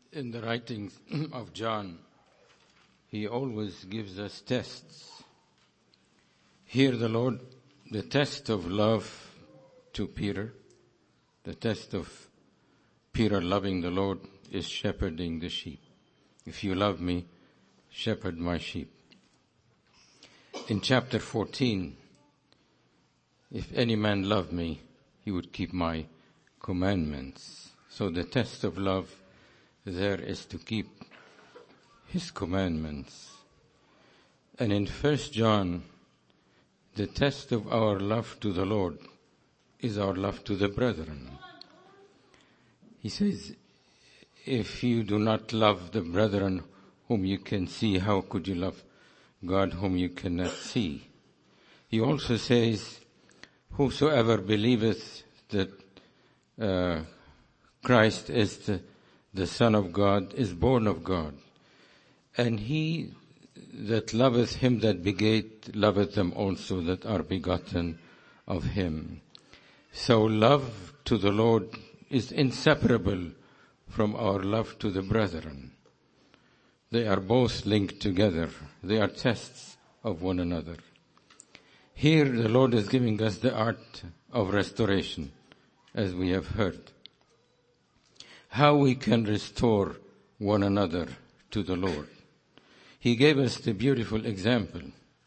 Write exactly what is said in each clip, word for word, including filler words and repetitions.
In the writings of John, he always gives us tests. Here the Lord, the test of love to Peter, the test of Peter loving the Lord is shepherding the sheep. If you love me, shepherd my sheep. In chapter fourteen, if any man love me, he would keep my commandments. So the test of love there is to keep his commandments. And in First John, the test of our love to the Lord is our love to the brethren. He says, if you do not love the brethren whom you can see, how could you love God whom you cannot see? He also says, whosoever believeth that uh, Christ is the, the Son of God is born of God. And he that loveth him that begat loveth them also that are begotten of him. So love to the Lord is inseparable from our love to the brethren. They are both linked together. They are tests of one another. Here the Lord is giving us the art of restoration, as we have heard. How we can restore one another to the Lord. He gave us the beautiful example.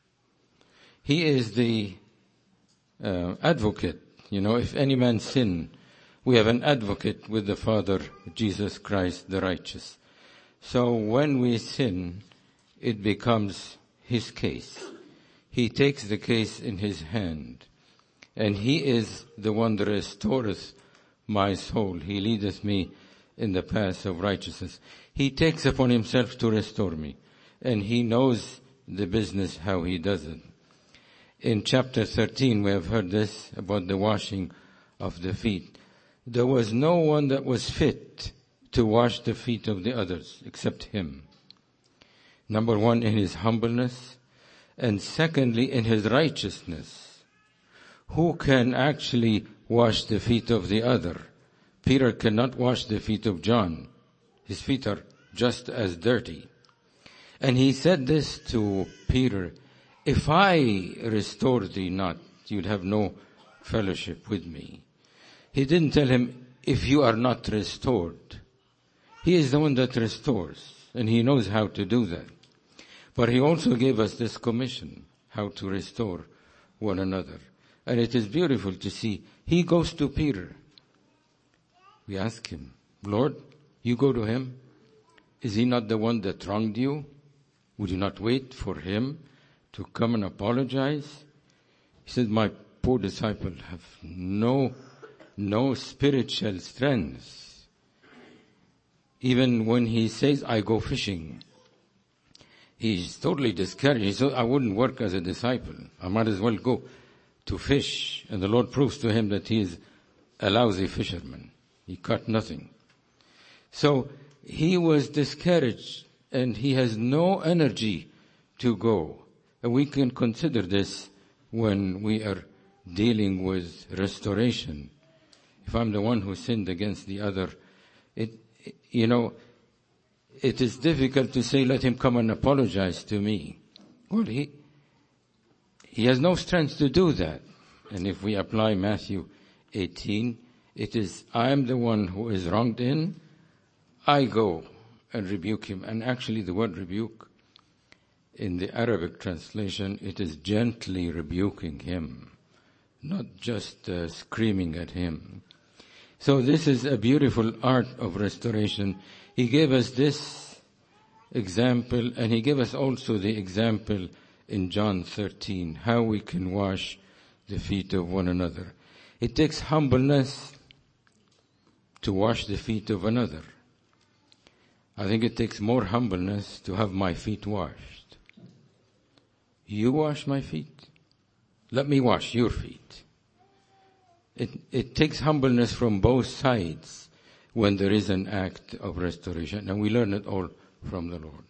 He is the uh, advocate. You know, if any man sin, we have an advocate with the Father, Jesus Christ the righteous. So when we sin, it becomes his case. He takes the case in his hand. And he is the one that restoreth my soul. He leadeth me in the path of righteousness. He takes upon himself to restore me. And he knows the business, how he does it. In chapter thirteen, we have heard this about the washing of the feet. There was no one that was fit to wash the feet of the others except him. Number one, in his humbleness. And secondly, in his righteousness. Who can actually wash the feet of the other? Peter cannot wash the feet of John. His feet are just as dirty. And he said this to Peter, if I restore thee not, you'd have no fellowship with me. He didn't tell him, if you are not restored. He is the one that restores, and he knows how to do that. But he also gave us this commission, how to restore one another. And it is beautiful to see. He goes to Peter. We ask him, Lord, you go to him. Is he not the one that wronged you? Would you not wait for him to come and apologize? He said, my poor disciple have no, no spiritual strength. Even when he says, I go fishing, he's totally discouraged. He said, I wouldn't work as a disciple. I might as well go to fish. And the Lord proves to him that he is a lousy fisherman. He caught nothing. So he was discouraged and he has no energy to go. And we can consider this when we are dealing with restoration. If I'm the one who sinned against the other, it, you know, it is difficult to say, let him come and apologize to me. Well, he, he has no strength to do that. And if we apply Matthew eighteen, it is, I am the one who is wronged in, I go and rebuke him. And actually the word rebuke, in the Arabic translation, it is gently rebuking him, not just uh, screaming at him. So this is a beautiful art of restoration. He gave us this example, and he gave us also the example in John thirteen, how we can wash the feet of one another. It takes humbleness to wash the feet of another. I think it takes more humbleness to have my feet washed. You wash my feet. Let me wash your feet. It, it takes humbleness from both sides when there is an act of restoration, and we learn it all from the Lord.